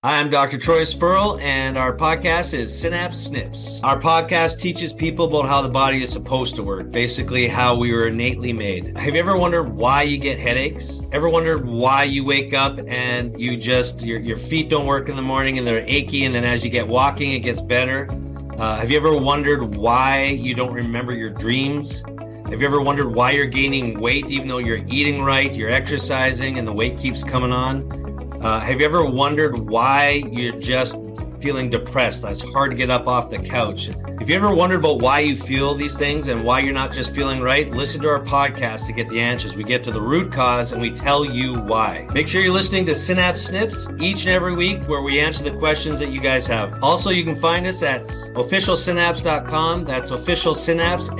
I'm Dr. Troy Spurl, and our podcast is Synapse Snips. Our podcast teaches people about how the body is supposed to work, basically how we were innately made. Have you ever wondered why you get headaches? Ever wondered why you wake up and you just, your feet don't work in the morning and they're achy, and then as you get walking, it gets better? Have you ever wondered why you don't remember your dreams? Have you ever wondered why you're gaining weight even though you're eating right, you're exercising, and the weight keeps coming on? Have you ever wondered why you're just feeling depressed? That's hard to get up off the couch. If you ever wondered about why you feel these things and why you're not just feeling right, listen to our podcast to get the answers. We get to the root cause and we tell you why. Make sure you're listening to Synapse Snips each and every week where we answer the questions that you guys have. Also, you can find us at officialsynapse.com. That's officialsynapse,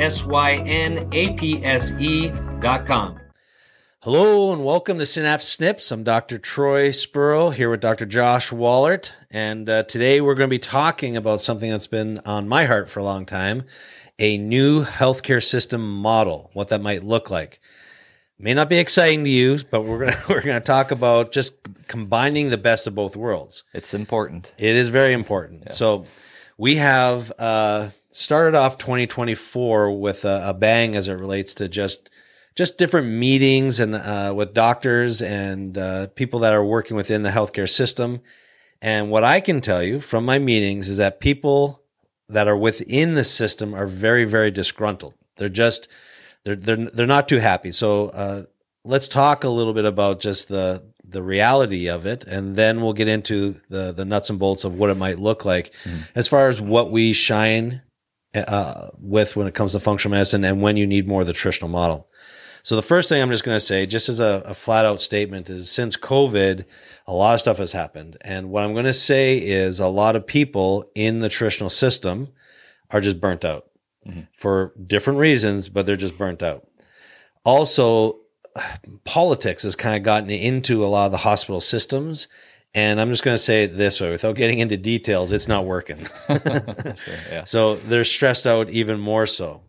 synapse.com. Hello and welcome to Synapse Snips. I'm Dr. Troy Spurl here with Dr. Josh Wallert, and today we're going to be talking about something that's been on my heart for a long time, a new healthcare system model, what that might look like. May not be exciting to you, but we're going to talk about just combining the best of both worlds. It's important. It is very important. Yeah. So we have started off 2024 with a bang as it relates to just different meetings and with doctors and people that are working within the healthcare system. And what I can tell you from my meetings is that people that are within the system are very, very disgruntled. They're not too happy. So let's talk a little bit about just the reality of it, and then we'll get into the nuts and bolts of what it might look like as far as what we shine with when it comes to functional medicine and when you need more of the traditional model. So the first thing I'm just going to say, just as a flat out statement, is since COVID, a lot of stuff has happened. And what I'm going to say is a lot of people in the traditional system are just burnt out for different reasons, but they're just burnt out. Also, politics has kind of gotten into a lot of the hospital systems. And I'm just going to say it this way, without getting into details, it's not working. Sure, yeah. So they're stressed out even more so.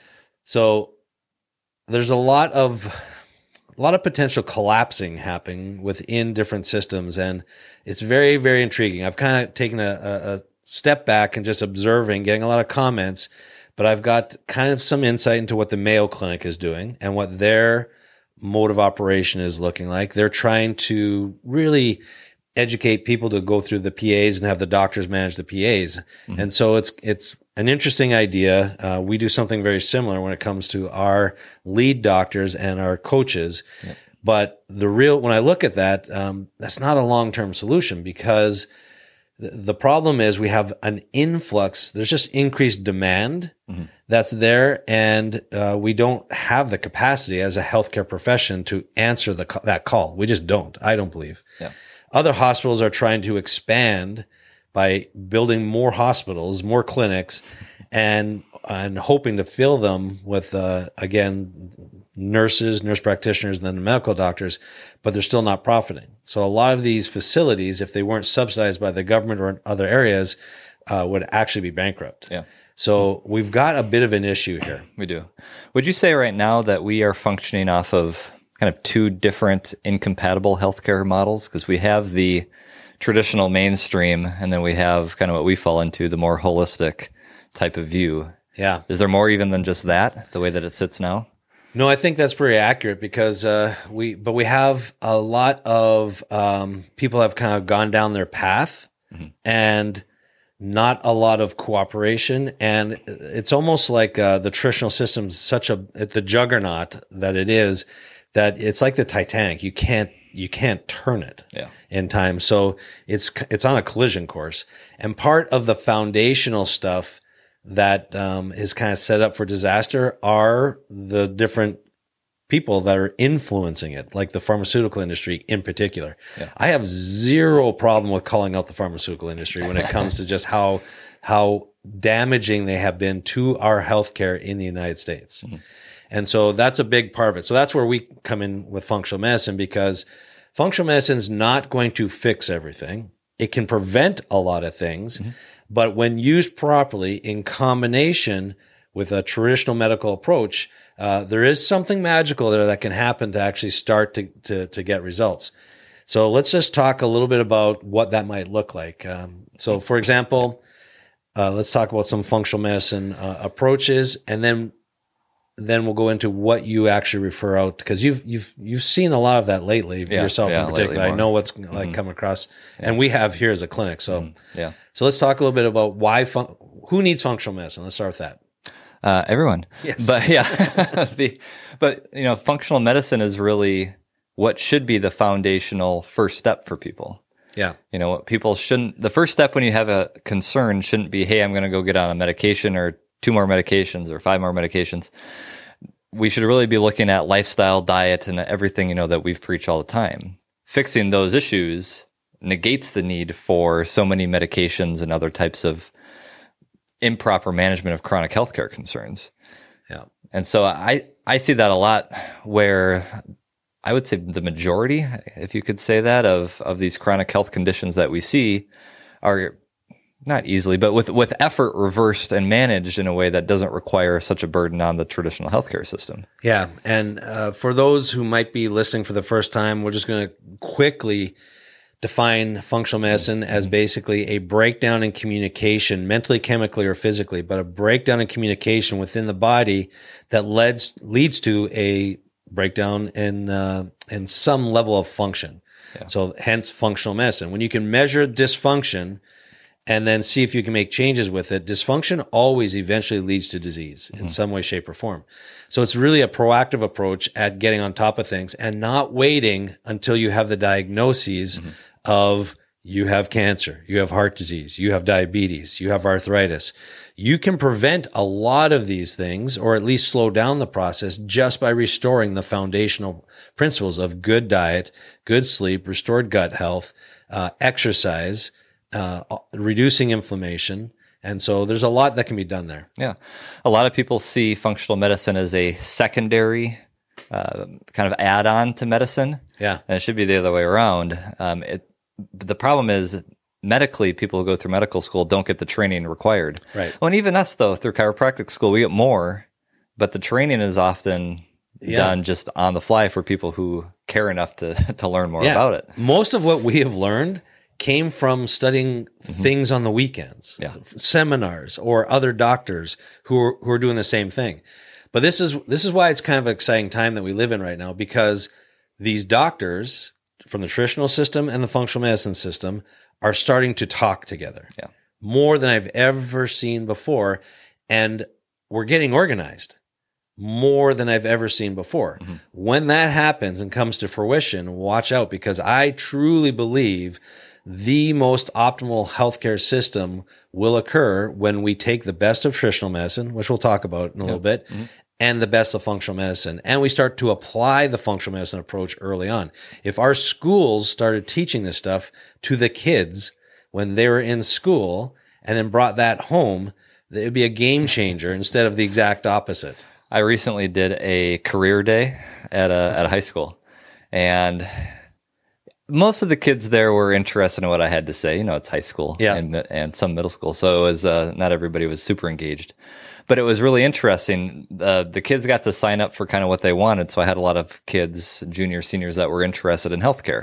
So there's a lot of potential collapsing happening within different systems, and it's very, very intriguing. I've kind of taken a step back and just observing, getting a lot of comments, but I've got kind of some insight into what the Mayo Clinic is doing and what their mode of operation is looking like. They're trying to really educate people to go through the PAs and have the doctors manage the PAs. And so it's an interesting idea. We do something very similar when it comes to our lead doctors and our coaches. Yep. But when I look at that, that's not a long-term solution, because the problem is we have an influx. There's just increased demand that's there, and we don't have the capacity as a healthcare profession to answer that call. We just don't. I don't believe. Yeah. Other hospitals are trying to expand by building more hospitals, more clinics, and hoping to fill them with, again, nurse practitioners, and then the medical doctors, but they're still not profiting. So a lot of these facilities, if they weren't subsidized by the government or in other areas, would actually be bankrupt. Yeah. So we've got a bit of an issue here. We do. Would you say right now that we are functioning off of kind of two different incompatible healthcare models? Because we have the traditional mainstream, and then we have kind of what we fall into, the more holistic type of view. Yeah. Is there more even than just that, the way that it sits now? No, I think that's pretty accurate, because we have a lot of people have kind of gone down their path and not a lot of cooperation. And it's almost like the traditional system's the juggernaut that it is, that it's like the Titanic. You can't turn it in time. So it's on a collision course. And part of the foundational stuff that is kind of set up for disaster are the different people that are influencing it, like the pharmaceutical industry in particular. Yeah. I have zero problem with calling out the pharmaceutical industry when it comes to just how damaging they have been to our healthcare in the United States. And so that's a big part of it. So that's where we come in with functional medicine, because functional medicine is not going to fix everything. It can prevent a lot of things, but when used properly in combination with a traditional medical approach, there is something magical there that can happen to actually start to get results. So let's just talk a little bit about what that might look like. So for example, let's talk about some functional medicine approaches, and then we'll go into what you actually refer out, because you've seen a lot of that lately yourself in particular. I know what's like come across, and we have here as a clinic. So so let's talk a little bit about why who needs functional medicine. Let's start with that. Everyone. Yes. But functional medicine is really what should be the foundational first step for people. Yeah. People shouldn't, the first step when you have a concern shouldn't be, hey, I'm going to go get on a medication or 2 more medications or 5 more medications. We should really be looking at lifestyle, diet, and everything, that we've preached all the time. Fixing those issues negates the need for so many medications and other types of improper management of chronic healthcare concerns. Yeah. And so I see that a lot, where I would say the majority, if you could say that, of these chronic health conditions that we see are not easily, but with effort reversed and managed in a way that doesn't require such a burden on the traditional healthcare system. Yeah. And for those who might be listening for the first time, we're just going to quickly define functional medicine as basically a breakdown in communication, mentally, chemically, or physically, but a breakdown in communication within the body that leads to a breakdown in some level of function. Yeah. So hence functional medicine. When you can measure dysfunction and then see if you can make changes with it, dysfunction always eventually leads to disease in some way, shape, or form. So it's really a proactive approach at getting on top of things and not waiting until you have the diagnoses of you have cancer, you have heart disease, you have diabetes, you have arthritis. You can prevent a lot of these things, or at least slow down the process, just by restoring the foundational principles of good diet, good sleep, restored gut health, exercise, reducing inflammation. And so there's a lot that can be done there. Yeah. A lot of people see functional medicine as a secondary kind of add-on to medicine. Yeah. And it should be the other way around. The problem is, medically, people who go through medical school don't get the training required. Right. Well, and even us, though, through chiropractic school, we get more, but the training is often done just on the fly for people who care enough to learn more about it. Most of what we have learned came from studying things on the weekends, seminars, or other doctors who are doing the same thing. But this is why it's kind of an exciting time that we live in right now, because these doctors from the traditional system and the functional medicine system are starting to talk together more than I've ever seen before. And we're getting organized more than I've ever seen before. When that happens and comes to fruition, watch out, because I truly believe the most optimal healthcare system will occur when we take the best of traditional medicine, which we'll talk about in a little bit, and the best of functional medicine. And we start to apply the functional medicine approach early on. If our schools started teaching this stuff to the kids when they were in school and then brought that home, it would be a game changer instead of the exact opposite. I recently did a career day at a high school, and most of the kids there were interested in what I had to say. It's high school and some middle school, so it was not everybody was super engaged. But it was really interesting. The kids got to sign up for kind of what they wanted. So I had a lot of kids, juniors, seniors, that were interested in healthcare.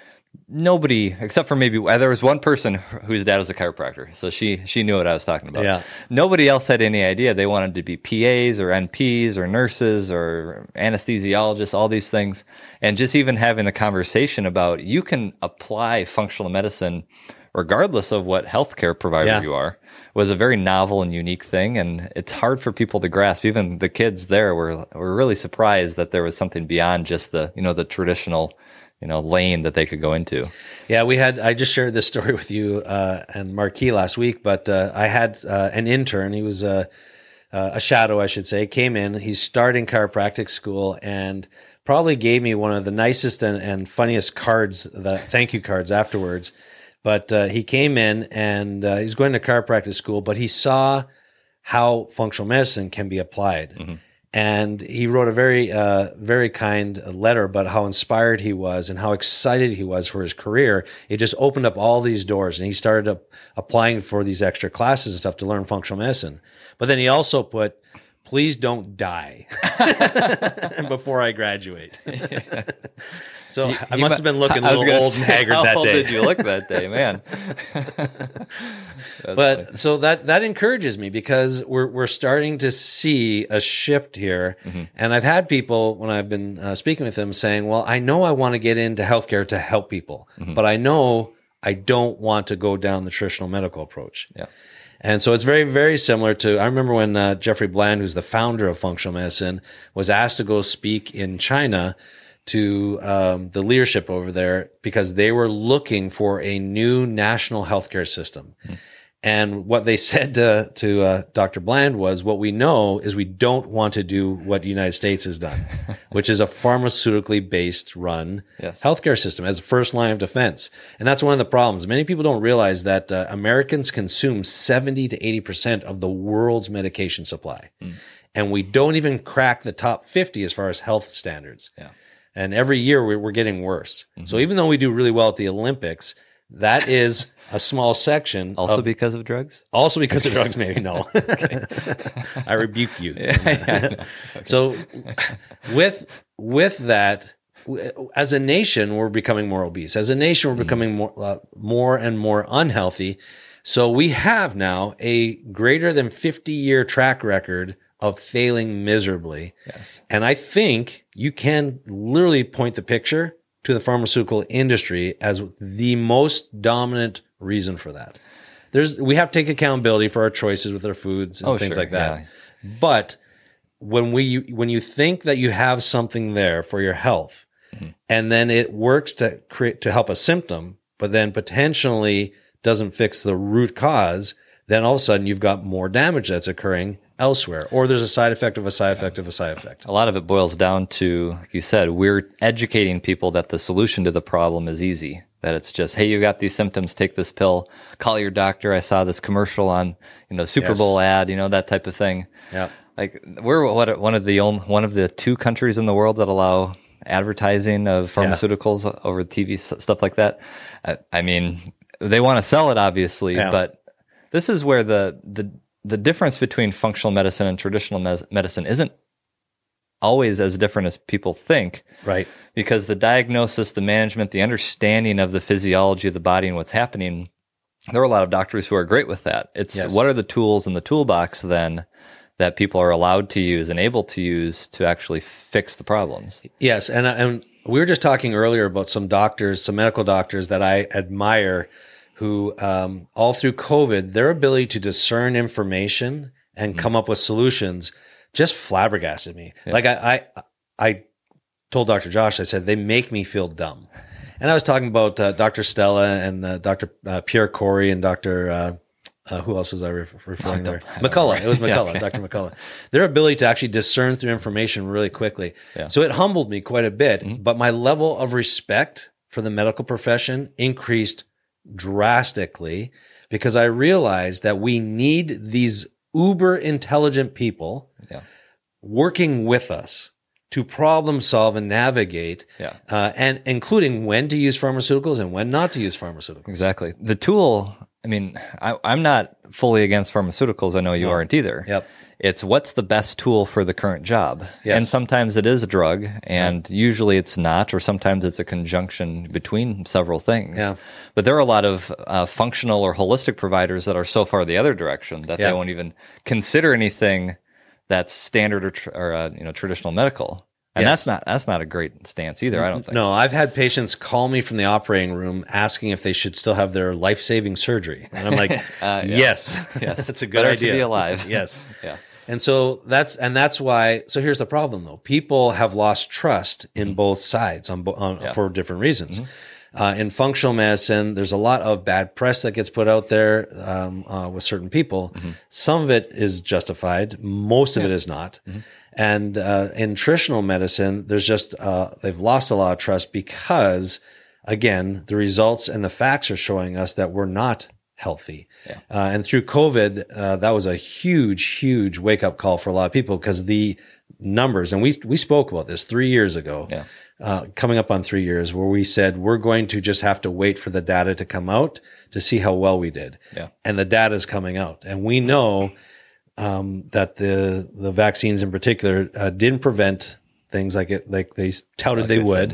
Nobody, except for maybe, there was one person whose dad was a chiropractor. So she knew what I was talking about. Yeah. Nobody else had any idea. They wanted to be PAs or NPs or nurses or anesthesiologists, all these things. And just even having the conversation about, you can apply functional medicine regardless of what healthcare provider you are, was a very novel and unique thing. And it's hard for people to grasp. Even the kids there were really surprised that there was something beyond just the traditional, lane that they could go into. Yeah, I just shared this story with you and Marquis last week, but I had an intern. He was a shadow, I should say, came in. He's starting chiropractic school and probably gave me one of the nicest and funniest cards, the thank you cards afterwards. But he came in and he's going to chiropractic school, but he saw how functional medicine can be applied. And he wrote a very kind letter about how inspired he was and how excited he was for his career. It just opened up all these doors, and he started applying for these extra classes and stuff to learn functional medicine. But then he also put, please don't die before I graduate. So I must have been looking a little old and haggard that day. How old did you look that day, man? But funny. So that encourages me because we're starting to see a shift here. Mm-hmm. And I've had people, when I've been speaking with them, saying, well, I know I want to get into healthcare to help people, mm-hmm. but I know I don't want to go down the traditional medical approach. Yeah. And so it's very, very similar to, I remember when Jeffrey Bland, who's the founder of functional medicine, was asked to go speak in China to the leadership over there because they were looking for a new national healthcare system. Mm. And what they said to Dr. Bland was, what we know is we don't want to do what the United States has done, which is a pharmaceutically based run healthcare system as a first line of defense. And that's one of the problems. Many people don't realize that Americans consume 70 to 80% of the world's medication supply. Mm. And we don't even crack the top 50 as far as health standards. Yeah. And every year we're getting worse. Mm-hmm. So even though we do really well at the Olympics, that is a small section. Also because of drugs? Also because of drugs, maybe. No. I rebuke you. Yeah. So with that, as a nation, we're becoming more obese. As a nation, we're becoming more and more unhealthy. So we have now a greater than 50-year track record of failing miserably. Yes. And I think you can literally point the picture to the pharmaceutical industry as the most dominant reason for that. We have to take accountability for our choices with our foods and things like that. Yeah. But when you think that you have something there for your health, mm-hmm. and then it works to help a symptom, but then potentially doesn't fix the root cause, then all of a sudden you've got more damage that's occurring elsewhere, or there's a side effect of a side effect of a side effect. A lot of it boils down to, like you said, we're educating people that the solution to the problem is easy. That it's just, hey, you got these symptoms, take this pill, call your doctor. I saw this commercial on, Super Bowl ad, that type of thing. Yeah. Like we're one of the 2 countries in the world that allow advertising of pharmaceuticals over TV, stuff like that. I mean, they want to sell it obviously, but this is where the difference between functional medicine and traditional medicine isn't always as different as people think. Right. Because the diagnosis, the management, the understanding of the physiology of the body and what's happening, there are a lot of doctors who are great with that. It's what are the tools in the toolbox then that people are allowed to use and able to use to actually fix the problems. Yes. And we were just talking earlier about some medical doctors that I admire who, all through COVID, their ability to discern information and come up with solutions just flabbergasted me. Yeah. Like I told Dr. Josh, I said, they make me feel dumb. And I was talking about Dr. Stella and Dr. Pierre Corey and Dr. Who else was I referring there? McCullough. It was McCullough, Dr. McCullough. Their ability to actually discern through information really quickly. Yeah. So it humbled me quite a bit, but my level of respect for the medical profession increased drastically because I realized that we need these uber intelligent people working with us to problem solve and navigate, and including when to use pharmaceuticals and when not to use pharmaceuticals. Exactly. The tool, I mean, I'm not fully against pharmaceuticals. I know you aren't either. Yep. It's what's the best tool for the current job. Yes. And sometimes it is a drug, and usually it's not, or sometimes it's a conjunction between several things. Yeah. But there are a lot of functional or holistic providers that are so far the other direction that they won't even consider anything that's standard or traditional medical. And that's not a great stance either, I don't think. No, I've had patients call me from the operating room asking if they should still have their life-saving surgery. And I'm like, yes, that's a good Better idea. To be alive. Yes. Yeah. And so that's why, so here's the problem though. People have lost trust in both sides for different reasons. Mm-hmm. In functional medicine, there's a lot of bad press that gets put out there with certain people. Mm-hmm. Some of it is justified. Most of it is not. Mm-hmm. And in traditional medicine, there's just they've lost a lot of trust because, again, the results and the facts are showing us that we're not healthy. Yeah. And through COVID, that was a huge, huge wake-up call for a lot of people because the numbers, and we spoke about this 3 years ago, coming up on 3 years, where we said we're going to just have to wait for the data to come out to see how well we did. Yeah. And the data is coming out. And we know that the vaccines in particular didn't prevent things like they touted they would.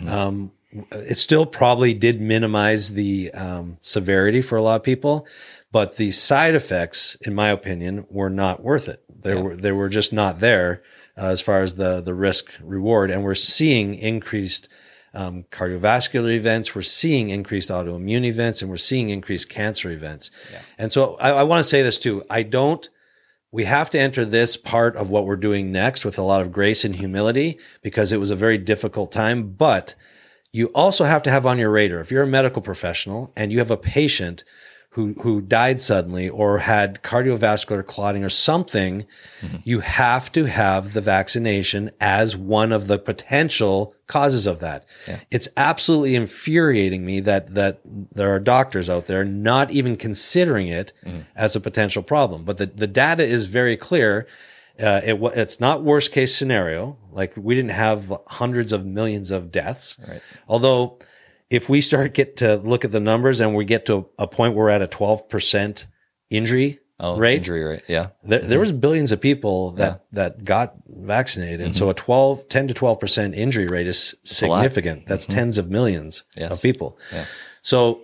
It still probably did minimize the severity for a lot of people, but the side effects, in my opinion, were not worth it. They were just not there as far as the risk reward. And we're seeing increased cardiovascular events. We're seeing increased autoimmune events, and we're seeing increased cancer events. Yeah. And so I want to say this too. We have to enter this part of what we're doing next with a lot of grace and humility, because it was a very difficult time. But you also have to have on your radar, if you're a medical professional and you have a patient who died suddenly or had cardiovascular clotting or something, you have to have the vaccination as one of the potential causes of that. Yeah. It's absolutely infuriating me that there are doctors out there not even considering it as a potential problem. But the data is very clear. It's not worst case scenario. Like, we didn't have hundreds of millions of deaths. Right. Although, if we start to look at the numbers and we get to a point where we're at a 12% injury rate. Yeah. There was billions of people that got vaccinated. And so 10 to 12% injury rate is significant. That's tens of millions of people. Yeah. So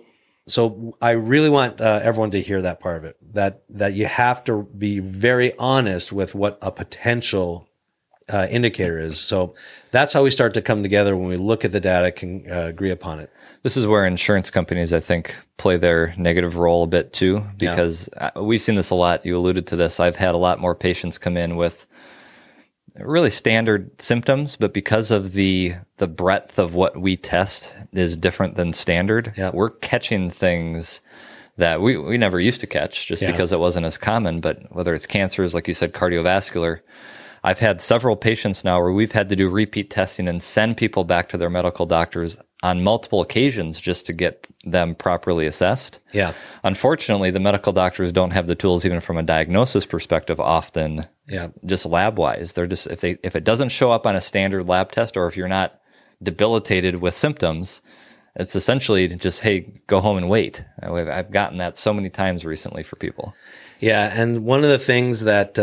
I really want everyone to hear that part of it, that you have to be very honest with what a potential indicator is. So that's how we start to come together when we look at the data, can agree upon it. This is where insurance companies, I think, play their negative role a bit too, because we've seen this a lot. You alluded to this. I've had a lot more patients come in with really standard symptoms, but because of the breadth of what we test is different than standard, we're catching things that we never used to catch just because it wasn't as common. But whether it's cancers, like you said, cardiovascular, I've had several patients now where we've had to do repeat testing and send people back to their medical doctors on multiple occasions just to get them properly assessed. Yeah. Unfortunately, the medical doctors don't have the tools, even from a diagnosis perspective, often. Yeah. Just lab wise, they're just if it doesn't show up on a standard lab test, or if you're not debilitated with symptoms, it's essentially just, hey, go home and wait. I've gotten that so many times recently for people. Yeah, and one of the things that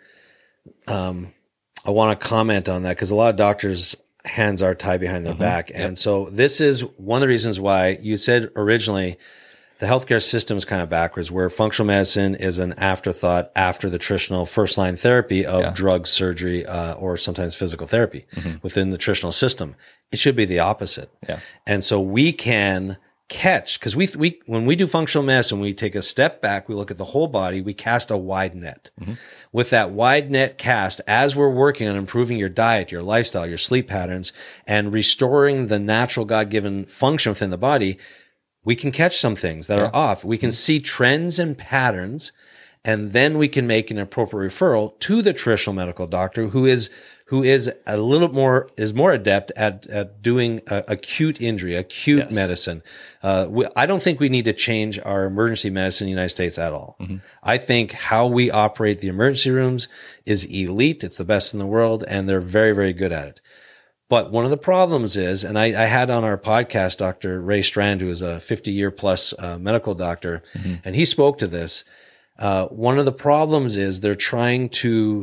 I want to comment on that, because a lot of doctors' hands are tied behind their back. And so this is one of the reasons why you said originally the healthcare system is kind of backwards, where functional medicine is an afterthought after the traditional first-line therapy of drug, surgery, or sometimes physical therapy within the traditional system. It should be the opposite. Yeah. And so we can catch, because we when we do functional medicine, we take a step back, we look at the whole body, we cast a wide net. With that wide net cast, as we're working on improving your diet, your lifestyle, your sleep patterns, and restoring the natural God-given function within the body, we can catch some things that are off. We can see trends and patterns, and then we can make an appropriate referral to the traditional medical doctor who is a little more adept at doing acute injury, acute medicine. I don't think we need to change our emergency medicine in the United States at all. I think how we operate the emergency rooms is elite. It's the best in the world, and they're very, very good at it. But one of the problems is, and I had on our podcast Dr. Ray Strand, who is a 50-year plus medical doctor, and he spoke to this. One of the problems is they're trying to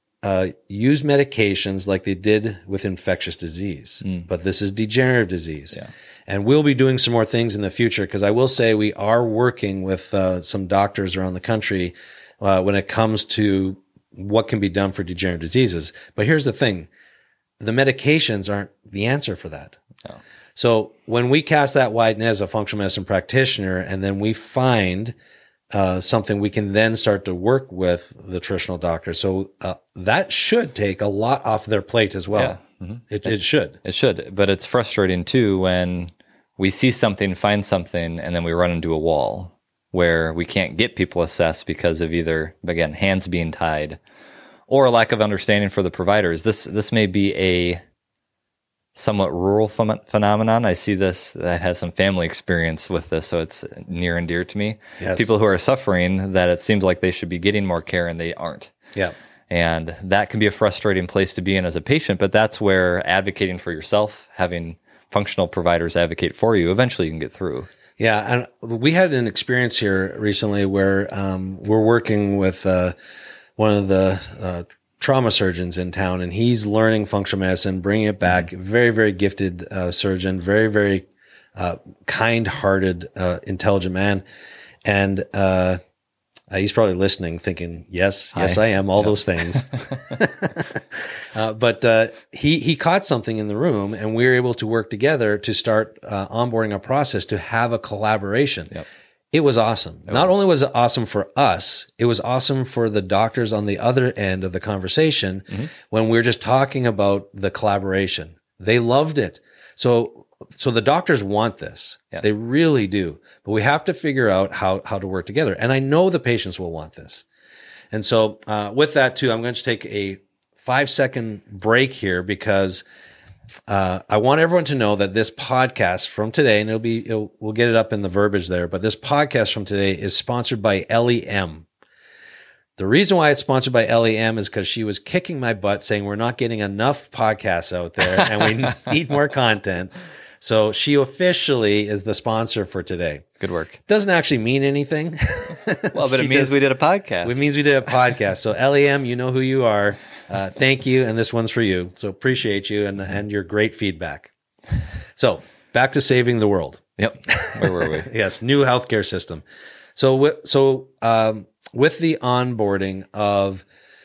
use medications like they did with infectious disease, but this is degenerative disease. Yeah. And we'll be doing some more things in the future, because I will say we are working with some doctors around the country when it comes to what can be done for degenerative diseases. But here's the thing. The medications aren't the answer for that. No. So when we cast that wide net as a functional medicine practitioner, and then we find something, we can then start to work with the traditional doctor. So that should take a lot off their plate as well. Yeah. It should. It should. But it's frustrating too when we see something, find something, and then we run into a wall where we can't get people assessed because of either, again, hands being tied or a lack of understanding for the providers. This may be a somewhat rural phenomenon. I see this. I have some family experience with this, so it's near and dear to me. Yes. People who are suffering, that it seems like they should be getting more care and they aren't. Yeah. And that can be a frustrating place to be in as a patient, but that's where advocating for yourself, having functional providers advocate for you, eventually you can get through. Yeah. And we had an experience here recently where we're working with one of the trauma surgeons in town, and he's learning functional medicine, bringing it back. Very, very gifted surgeon, very, very kind-hearted, intelligent man. And he's probably listening, thinking, yes, I am, all those things. But he caught something in the room, and we were able to work together to start onboarding a process to have a collaboration. Yep. It was awesome. Not only was it awesome for us, it was awesome for the doctors on the other end of the conversation when we were just talking about the collaboration. They loved it. So the doctors want this. Yeah. They really do. But we have to figure out how to work together. And I know the patients will want this. And so with that too, I'm going to take a 5-second break here because I want everyone to know that this podcast from today, and we'll get it up in the verbiage there, but this podcast from today is sponsored by LEM. The reason why it's sponsored by LEM is because she was kicking my butt saying we're not getting enough podcasts out there and we need more content. So she officially is the sponsor for today. Good work. Doesn't actually mean anything. Well, but it means we did a podcast. It means we did a podcast. So LEM, you know who you are. Thank you. And this one's for you. So appreciate you and your great feedback. So back to saving the world. Yep. Where were we? Yes. New healthcare system. So with the onboarding of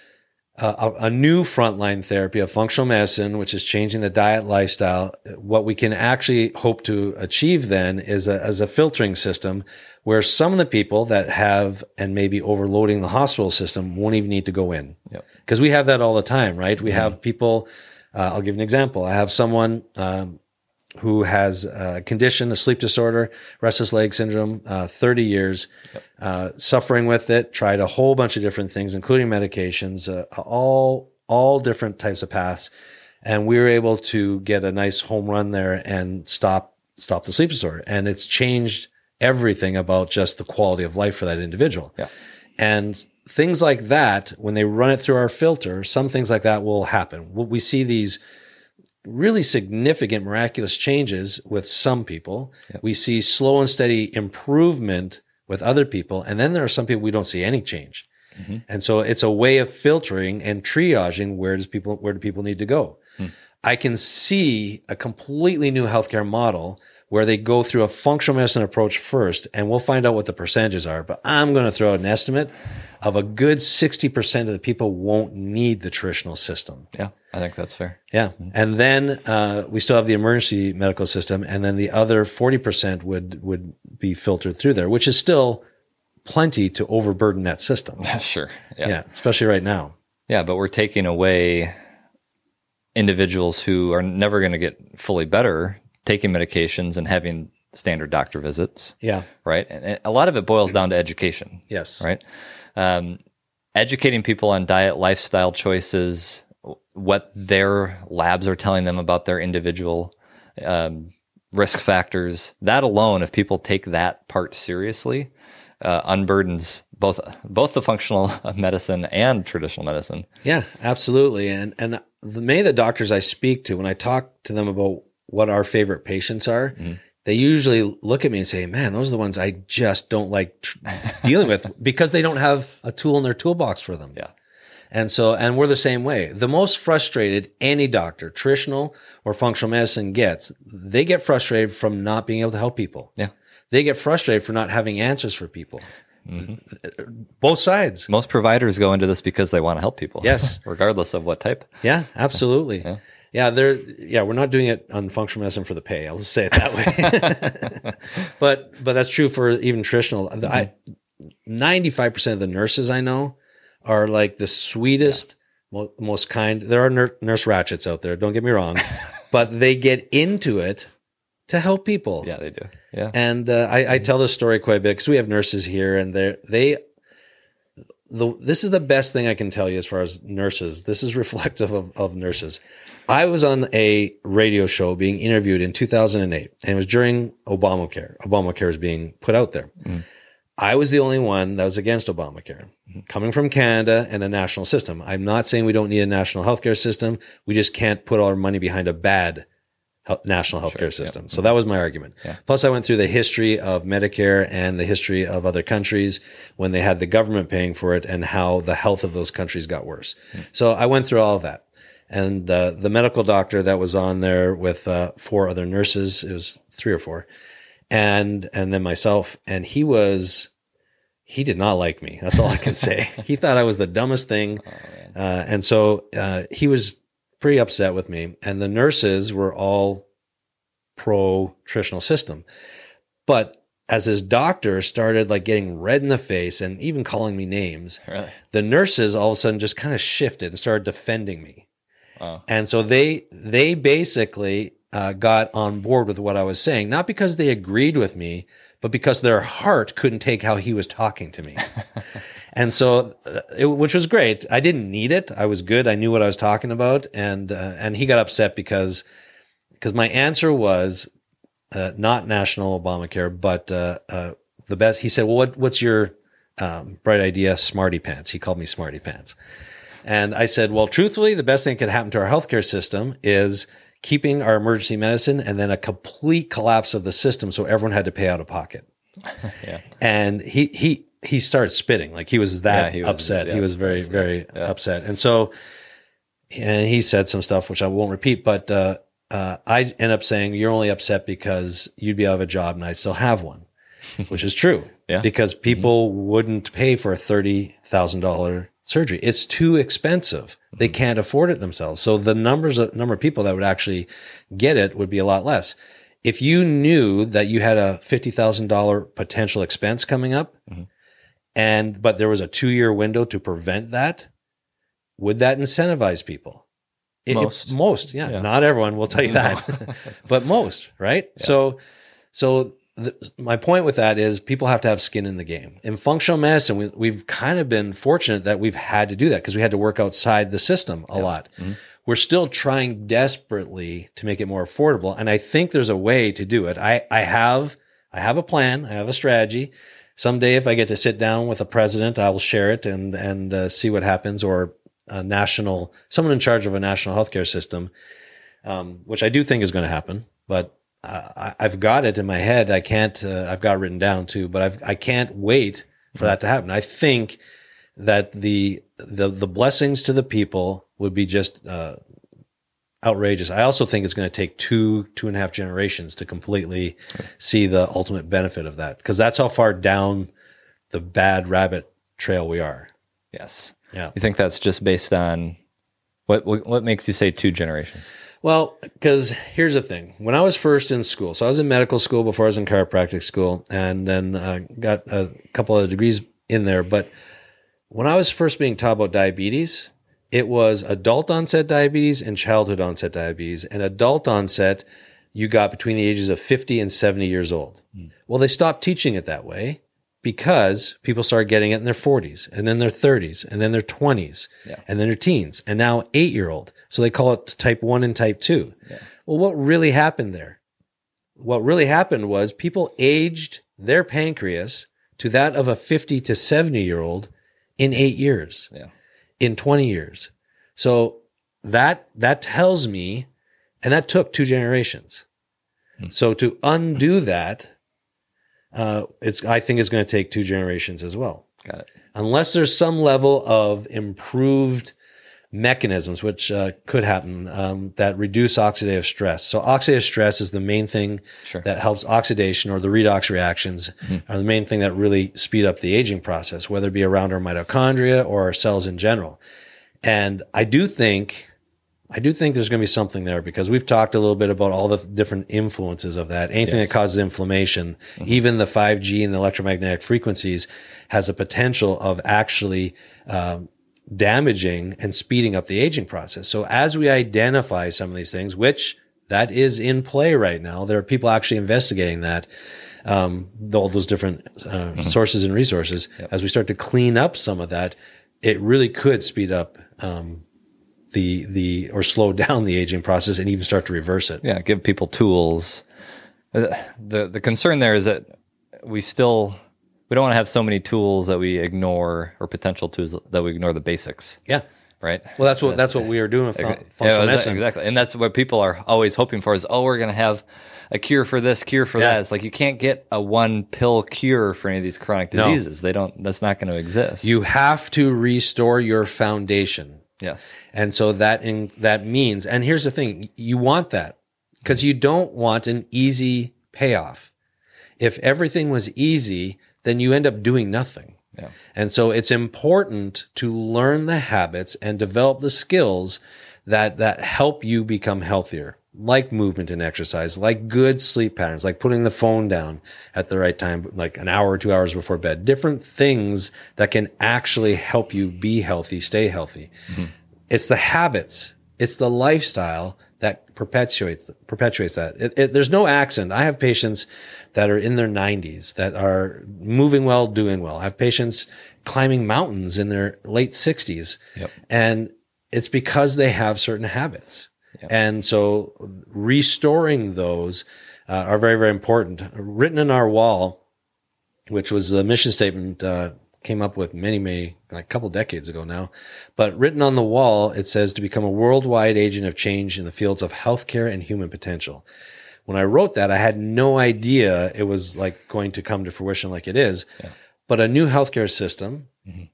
a new frontline therapy of functional medicine, which is changing the diet lifestyle, what we can actually hope to achieve then is a filtering system where some of the people that have and maybe overloading the hospital system won't even need to go in. Yep. Because we have that all the time, right? We have people, I'll give an example. I have someone who has a condition, a sleep disorder, restless leg syndrome, 30 years, suffering with it, tried a whole bunch of different things, including medications, all different types of paths. And we were able to get a nice home run there and stop the sleep disorder. And it's changed everything about just the quality of life for that individual. Yeah. And things like that, when they run it through our filter, some things like that will happen. We see these really significant, miraculous changes with some people. Yep. We see slow and steady improvement with other people. And then there are some people we don't see any change. Mm-hmm. And so it's a way of filtering and triaging where do people need to go. I can see a completely new healthcare model where they go through a functional medicine approach first, and we'll find out what the percentages are. But I'm going to throw out an estimate of a good 60% of the people won't need the traditional system. Yeah, I think that's fair. Yeah. Mm-hmm. And then we still have the emergency medical system, and then the other 40% would be filtered through there, which is still plenty to overburden that system. Sure. Yeah, especially right now. Yeah, but we're taking away individuals who are never going to get fully better taking medications and having standard doctor visits. Yeah. Right. And a lot of it boils down to education. Yes. Right. Educating people on diet, lifestyle choices, what their labs are telling them about their individual risk factors. That alone, if people take that part seriously, unburdens both the functional medicine and traditional medicine. Yeah, absolutely. And many of the doctors I speak to, when I talk to them about what our favorite patients are, mm-hmm. they usually look at me and say, man, those are the ones I just don't like dealing with because they don't have a tool in their toolbox for them. Yeah. And we're the same way. The most frustrated any doctor, traditional or functional medicine they get frustrated from not being able to help people. Yeah. They get frustrated for not having answers for people. Mm-hmm. Both sides. Most providers go into this because they want to help people. Yes. Regardless of what type. Yeah, absolutely. Yeah. We're not doing it on functional medicine for the pay. I'll just say it that way. But that's true for even traditional. 95% of the nurses I know are like the sweetest, most kind. There are nurse ratchets out there. Don't get me wrong, but they get into it to help people. Yeah, they do. Yeah. And I tell this story quite a bit because we have nurses here, and this is the best thing I can tell you as far as nurses. This is reflective of nurses. I was on a radio show being interviewed in 2008, and it was during Obamacare. Obamacare was being put out there. Mm. I was the only one that was against Obamacare, coming from Canada and a national system. I'm not saying we don't need a national healthcare system. We just can't put all our money behind a bad national healthcare system. So that was my argument. Yeah. Plus, I went through the history of Medicare and the history of other countries when they had the government paying for it and how the health of those countries got worse. So I went through all of that. And the medical doctor that was on there with 4 other nurses, it was 3 or 4, and then myself, and he did not like me. That's all I can say. He thought I was the dumbest thing. And so he was pretty upset with me. And the nurses were all pro traditional system. But as his doctor started like getting red in the face and even calling me names, Really? the nurses all of a sudden just kind of shifted and started defending me. Wow. And so they basically got on board with what I was saying, not because they agreed with me, but because their heart couldn't take how he was talking to me. And so, which was great. I didn't need it. I was good. I knew what I was talking about. And he got upset because my answer was not national Obamacare, but the best. He said, well, what's your bright idea? Smarty pants. He called me Smarty pants. And I said, well, truthfully, the best thing that could happen to our healthcare system is keeping our emergency medicine and then a complete collapse of the system so everyone had to pay out of pocket. Yeah. And he started spitting. Like he was that upset. He was very, very upset. And so, and he said some stuff, which I won't repeat, but I end up saying, you're only upset because you'd be out of a job and I still have one, which is true. Yeah. Because people wouldn't pay for a $30,000 surgery. It's too expensive. They can't afford it themselves. So the number of people that would actually get it would be a lot less. If you knew that you had a $50,000 potential expense coming up, but there was a 2-year window to prevent that, would that incentivize people? Most, yeah. Not everyone will tell you that, but most, right? Yeah. So my point with that is people have to have skin in the game. In functional medicine, we've kind of been fortunate that we've had to do that because we had to work outside the system a lot. We're still trying desperately to make it more affordable. And I think there's a way to do it. I have a plan. I have a strategy. Someday, if I get to sit down with a president, I will share it and see what happens, or someone in charge of a national healthcare system, which I do think is going to happen, but I've got it in my head. I can't, I've got it written down too, but I can't wait for that to happen. I think that the blessings to the people would be just, outrageous. I also think it's going to take 2.5 generations to completely see the ultimate benefit of that. Cause that's how far down the bad rabbit trail we are. Yes. Yeah. You think that's just based on what makes you say 2 generations? Well, because here's the thing. When I was first in school, so I was in medical school before I was in chiropractic school, and then got a couple of degrees in there. But when I was first being taught about diabetes, it was adult onset diabetes and childhood onset diabetes. And adult onset, you got between the ages of 50 and 70 years old. Well, they stopped teaching it that way because people started getting it in their 40s and then their 30s and then their 20s and then their teens and now 8-year-old. So they call it type 1 and type 2. Yeah. Well, what really happened there? What really happened was people aged their pancreas to that of a 50 to 70-year-old in 8 years, in 20 years. So that tells me, and that took 2 generations. So to undo that, I think it's going to take 2 generations as well. Got it. Unless there's some level of improved mechanisms, which could happen, that reduce oxidative stress. So oxidative stress is the main thing that helps oxidation, or the redox reactions are the main thing that really speed up the aging process, whether it be around our mitochondria or our cells in general. And I do think there's going to be something there, because we've talked a little bit about all the different influences of that. Anything that causes inflammation, even the 5G and the electromagnetic frequencies, has a potential of actually damaging and speeding up the aging process. So as we identify some of these things, which that is in play right now, there are people actually investigating that, all those different sources and resources. As we start to clean up some of that, it really could speed up or slow down the aging process and even start to reverse it. Yeah, give people tools. The concern there is that we don't want to have so many tools that we ignore, or potential tools that we ignore the basics. Yeah. right? Well, that's what we are doing with functional medicine. Exactly. And that's what people are always hoping for is, we're going to have a cure for this, cure for that. It's like you can't get a one pill cure for any of these chronic diseases. That's not going to exist. You have to restore your foundation. Yes. And so that means, and here's the thing, you want that because you don't want an easy payoff. If everything was easy, then you end up doing nothing. Yeah. And so it's important to learn the habits and develop the skills that help you become healthier, like movement and exercise, like good sleep patterns, like putting the phone down at the right time, like an hour or 2 hours before bed, different things that can actually help you be healthy, stay healthy. Mm-hmm. It's the habits, it's the lifestyle that perpetuates that. There's no accident. I have patients that are in their 90s that are moving well, doing well. I have patients climbing mountains in their late 60s. Yep. And it's because they have certain habits. Yep. And so restoring those are very, very important. Written in our wall, which was a mission statement, came up with many, like a couple decades ago now, but written on the wall, it says to become a worldwide agent of change in the fields of healthcare and human potential. When I wrote that, I had no idea it was like going to come to fruition like it is, but a new healthcare system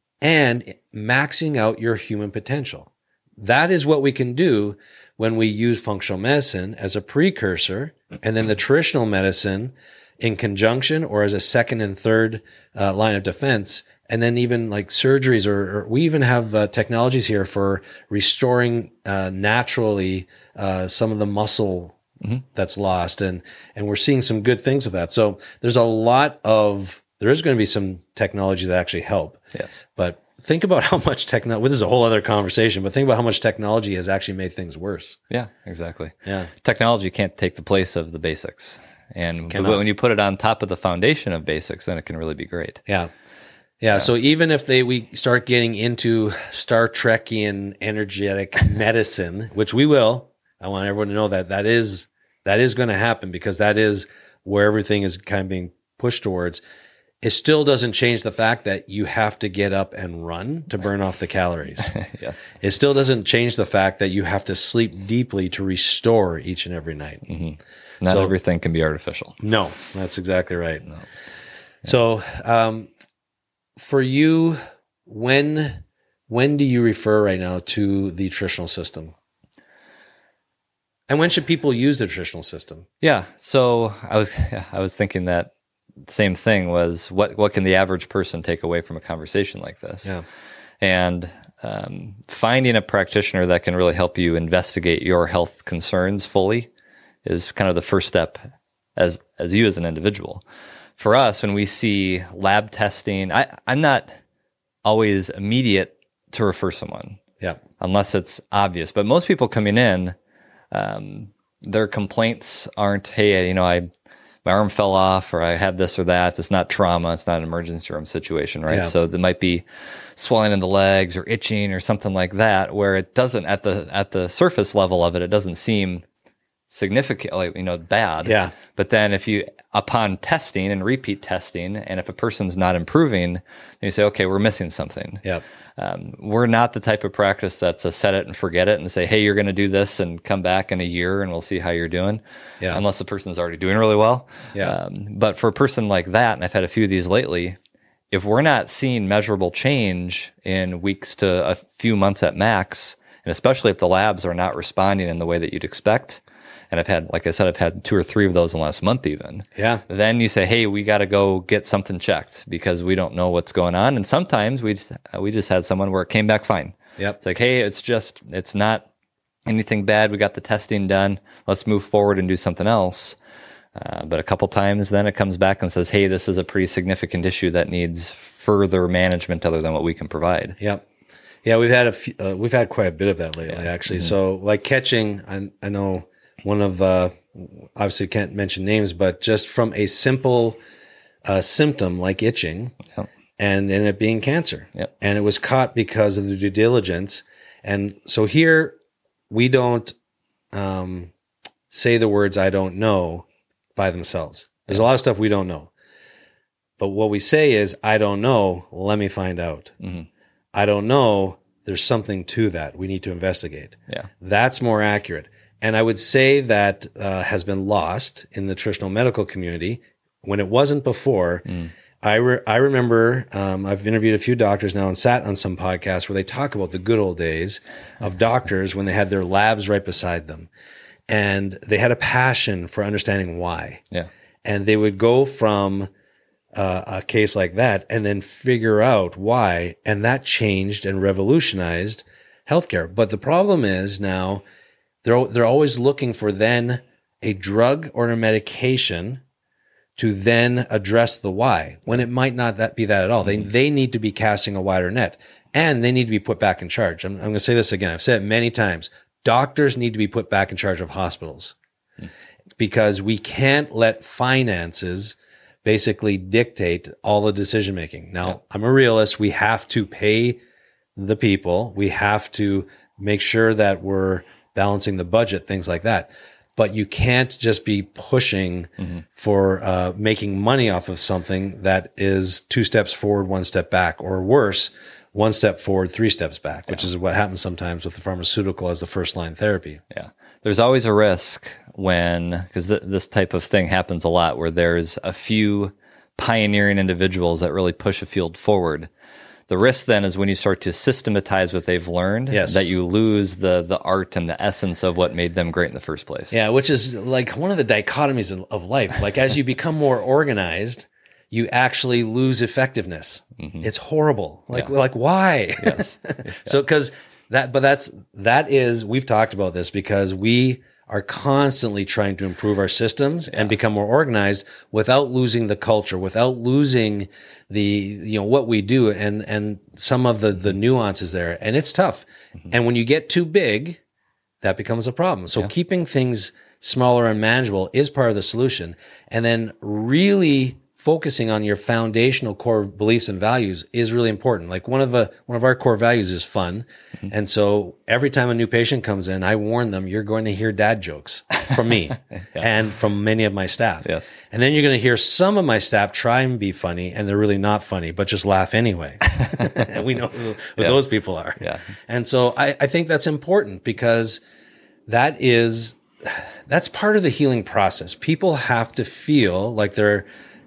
and maxing out your human potential. That is what we can do when we use functional medicine as a precursor and then the traditional medicine in conjunction or as a second and third line of defense. And then even like surgeries or we even have technologies here for restoring naturally some of the muscle that's lost. And we're seeing some good things with that. So there is going to be some technology that actually help. Yes. But think about how much technology, this is a whole other conversation, but think about how much technology has actually made things worse. Yeah, exactly. Yeah. Technology can't take the place of the basics. And when you put it on top of the foundation of basics, then it can really be great. Yeah. So even if we start getting into Star Trekian energetic medicine, which we will, I want everyone to know that is going to happen because that is where everything is kind of being pushed towards. It still doesn't change the fact that you have to get up and run to burn off the calories. Yes. It still doesn't change the fact that you have to sleep deeply to restore each and every night. Mm-hmm. Not everything can be artificial. No, that's exactly right. No. Yeah. So, for you, when do you refer right now to the traditional system? And when should people use the traditional system? Yeah. So I was thinking that same thing was what can the average person take away from a conversation like this? Yeah. And finding a practitioner that can really help you investigate your health concerns fully is kind of the first step as you as an individual. For us, when we see lab testing, I'm not always immediate to refer someone. Yeah. Unless it's obvious. But most people coming in, their complaints aren't, hey, my arm fell off or I had this or that. It's not trauma. It's not an emergency room situation, right? Yeah. So there might be swelling in the legs or itching or something like that where it doesn't, at the surface level of it, it doesn't seem significantly, bad. Yeah. But then upon testing and repeat testing, and if a person's not improving, then you say, okay, we're missing something. Yep. We're not the type of practice that's a set it and forget it and say, hey, you're going to do this and come back in a year and we'll see how you're doing. Yeah. Unless the person's already doing really well. Yeah. But for a person like that, and I've had a few of these lately, if we're not seeing measurable change in weeks to a few months at max, and especially if the labs are not responding in the way that you'd expect, and I've had 2 or 3 of those in the last month even. Yeah. Then you say, hey, we got to go get something checked because we don't know what's going on. And sometimes we just had someone where it came back fine. Yep. It's like, hey, it's not anything bad. We got the testing done. Let's move forward and do something else. But a couple times then it comes back and says, hey, this is a pretty significant issue that needs further management other than what we can provide. Yep. Yeah, we've had quite a bit of that lately, actually. Mm-hmm. So like catching, I know one of, obviously can't mention names, but just from a simple symptom like itching and it being cancer. Yep. And it was caught because of the due diligence. And so here we don't say the words, I don't know by themselves. There's a lot of stuff we don't know. But what we say is, I don't know, let me find out. Mm-hmm. I don't know, there's something to that. We need to investigate. Yeah. That's more accurate. And I would say that has been lost in the traditional medical community when it wasn't before. I remember I've interviewed a few doctors now and sat on some podcasts where they talk about the good old days of doctors when they had their labs right beside them. And they had a passion for understanding why. Yeah. And they would go from a case like that and then figure out why. And that changed and revolutionized healthcare. But the problem is now they're always looking for then a drug or a medication to then address the why, when it might not be that at all. They need to be casting a wider net, and they need to be put back in charge. I'm going to say this again. I've said it many times. Doctors need to be put back in charge of hospitals because we can't let finances basically dictate all the decision making. Now, I'm a realist. We have to pay the people. We have to make sure that we're balancing the budget, things like that. But you can't just be pushing for making money off of something that is 2 steps forward, 1 step back, or worse, 1 step forward, 3 steps back, which is what happens sometimes with the pharmaceutical as the first line therapy. Yeah. There's always a risk because this type of thing happens a lot, where there's a few pioneering individuals that really push a field forward. The risk then is when you start to systematize what they've learned, that you lose the art and the essence of what made them great in the first place. Yeah, which is like one of the dichotomies of life. Like as you become more organized, you actually lose effectiveness. It's horrible. Like why? Yes. So that is we've talked about this because we are constantly trying to improve our systems and become more organized without losing the culture, without losing the, what we do and some of the nuances there. And it's tough. And when you get too big, that becomes a problem. So keeping things smaller and manageable is part of the solution. And then really focusing on your foundational core beliefs and values is really important. Like one of our core values is fun. And so every time a new patient comes in, I warn them, you're going to hear dad jokes from me and from many of my staff. Yes. And then you're going to hear some of my staff try and be funny and they're really not funny, but just laugh anyway. And we know who those people are. Yeah. And so I think that's important because that's part of the healing process. People have to feel like they're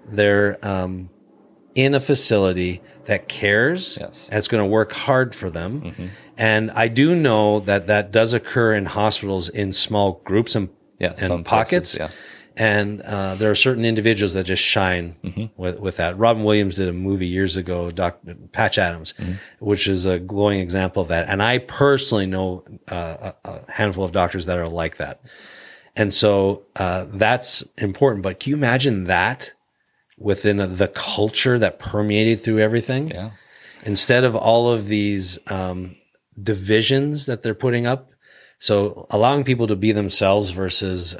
in a facility that cares and it's going to work hard for them. And I do know that does occur in hospitals in small groups and pockets. Places, and there are certain individuals that just shine with that. Robin Williams did a movie years ago, Dr. Patch Adams, which is a glowing example of that. And I personally know a handful of doctors that are like that. And so that's important. But can you imagine that within the culture that permeated through everything? Yeah. Instead of all of these divisions that they're putting up. So allowing people to be themselves versus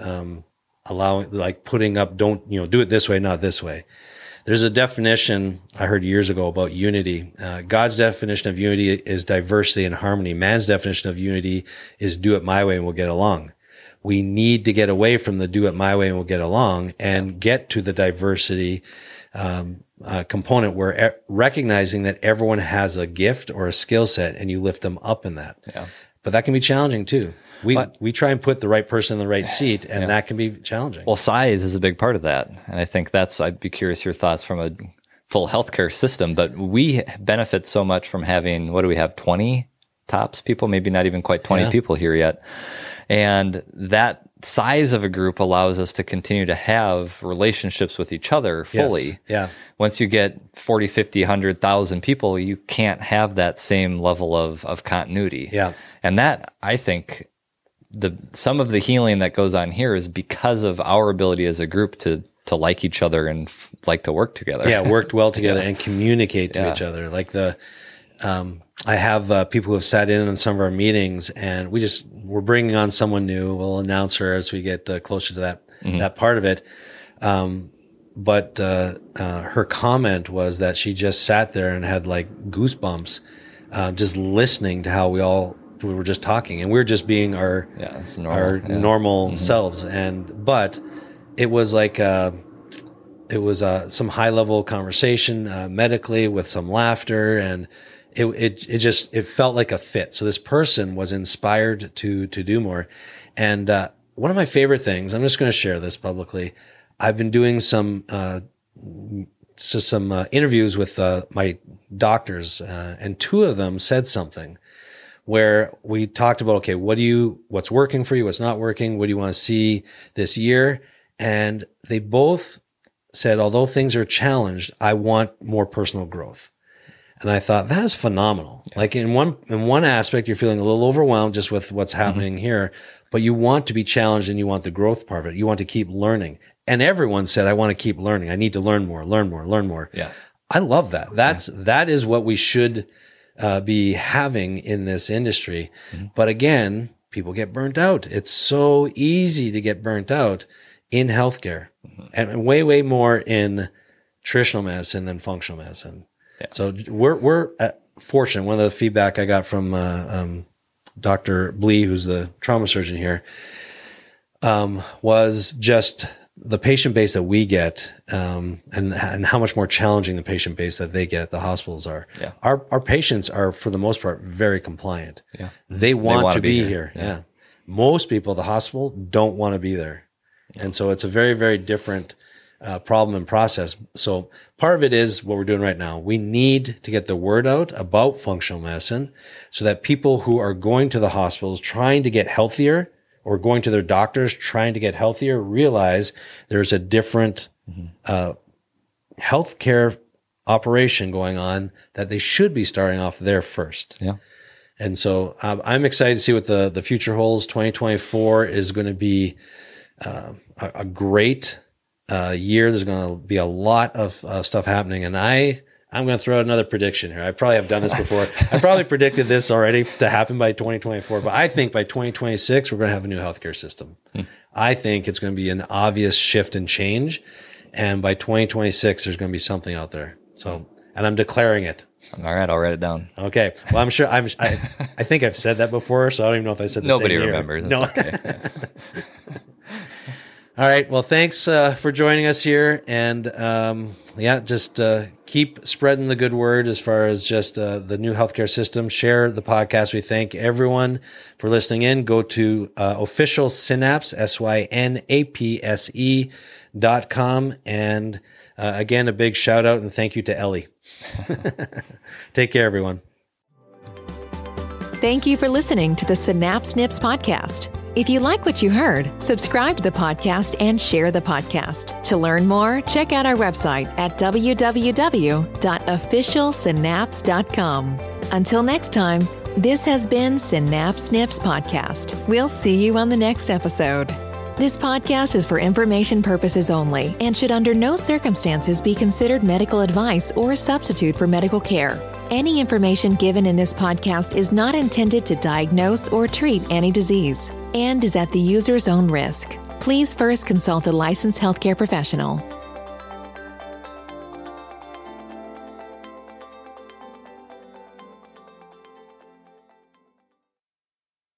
putting up, don't, do it this way, not this way. There's a definition I heard years ago about unity. God's definition of unity is diversity and harmony. Man's definition of unity is do it my way and we'll get along. We need to get away from the do it my way and we'll get along and get to the diversity component where recognizing that everyone has a gift or a skill set and you lift them up in that. Yeah. But that can be challenging too. We try and put the right person in the right seat and that can be challenging. Well, size is a big part of that. And I think I'd be curious your thoughts from a full healthcare system, but we benefit so much from having, what do we have? 20 tops people, maybe not even quite 20 people here yet. And that size of a group allows us to continue to have relationships with each other fully. Yes. Yeah. Once you get 40, 50, 100,000 people, you can't have that same level of continuity. Yeah. And that, I think, some of the healing that goes on here is because of our ability as a group to like each other and like to work together. Yeah, worked well together and communicate to each other. Like I have people who have sat in on some of our meetings, and we're bringing on someone new. We'll announce her as we get closer to that part of it. But her comment was that she just sat there and had like goosebumps, just listening to how we were just talking, and we were just being our normal selves. But it was like some high level conversation medically with some laughter, and it felt like a fit. So this person was inspired to do more. And one of my favorite things, I'm just going to share this publicly. I've been doing some interviews with my doctors, and two of them said something where we talked about, okay, what's working for you, what's not working, what do you want to see this year? And they both said, although things are challenged, I want more personal growth. And I thought that is phenomenal. Yeah. Like in one aspect, you're feeling a little overwhelmed just with what's happening here, but you want to be challenged and you want the growth part of it. You want to keep learning. And everyone said, I want to keep learning. I need to learn more. Yeah. I love that. That is what we should be having in this industry. But again, people get burnt out. It's so easy to get burnt out in healthcare, and way, way more in traditional medicine than functional medicine. Yeah. So we're fortunate. One of the feedback I got from Dr. Blee, who's the trauma surgeon here, was just the patient base that we get, and how much more challenging the patient base that they get at the hospitals are. Yeah. Our patients are, for the most part, very compliant. Yeah. They want to be here. Yeah. Most people at the hospital don't want to be there. Yeah. And so it's a very, very different problem and process. So part of it is what we're doing right now. We need to get the word out about functional medicine so that people who are going to the hospitals trying to get healthier, or going to their doctors trying to get healthier, realize there's a different healthcare operation going on, that they should be starting off there first. Yeah. And so I'm excited to see what the future holds. 2024 is going to be a great year. There's going to be a lot of stuff happening. And I'm going to throw out another prediction here. I probably have done this before. I probably predicted this already to happen by 2024, but I think by 2026, we're going to have a new healthcare system. I think it's going to be an obvious shift and change. And by 2026, there's going to be something out there. So, and I'm declaring it. All right. I'll write it down. Okay. Well, I'm sure I think I've said that before, so I don't even know if I said the Nobody same year. remembers. No. Okay. All right. Well, thanks for joining us here. And just keep spreading the good word as far as just the new healthcare system. Share the podcast. We thank everyone for listening in. Go to official Synapse, synapse.com. And again, a big shout out and thank you to Ellie. Take care, everyone. Thank you for listening to the Synapse Nips podcast. If you like what you heard, subscribe to the podcast and share the podcast. To learn more, check out our website at www.officialsynapse.com. Until next time, this has been Synapse Nips Podcast. We'll see you on the next episode. This podcast is for information purposes only and should under no circumstances be considered medical advice or substitute for medical care. Any information given in this podcast is not intended to diagnose or treat any disease and is at the user's own risk. Please first consult a licensed healthcare professional.